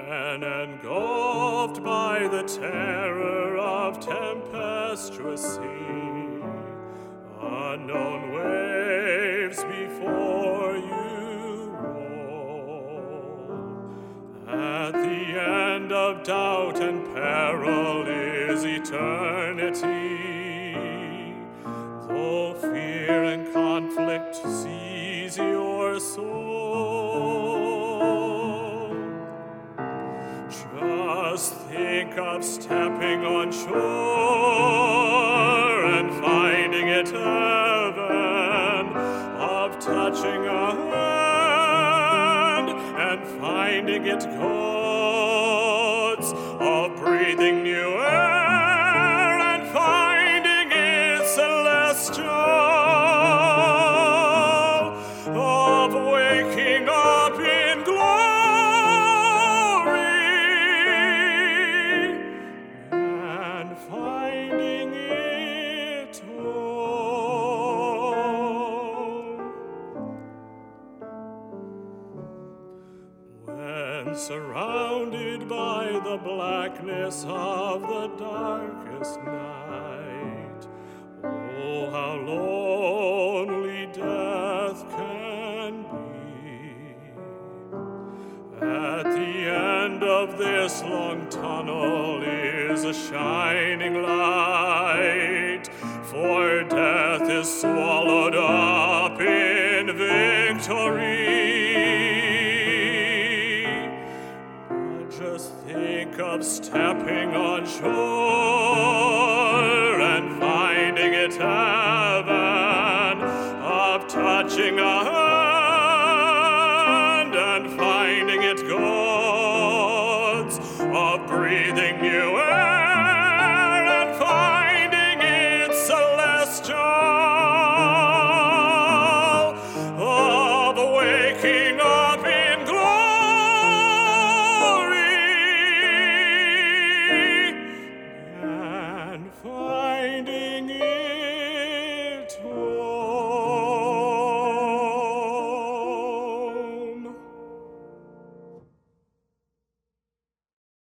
When engulfed by the terror of tempestuous sea, unknown waves before you roll. At the end of doubt and peril is eternity, though fear and conflict seize your soul. Just think of stepping on shore and finding it heaven, of touching a hand and finding it God's, of breathing new air and finding it celestial, of waking up in glory and finding it all. When surrounded by the blackness of the darkest night, oh, how lonely death can be. At the end of this long tunnel is a shining light, for death is swallowed up in victory. But just think of stepping on shore and finding it heaven, of touching a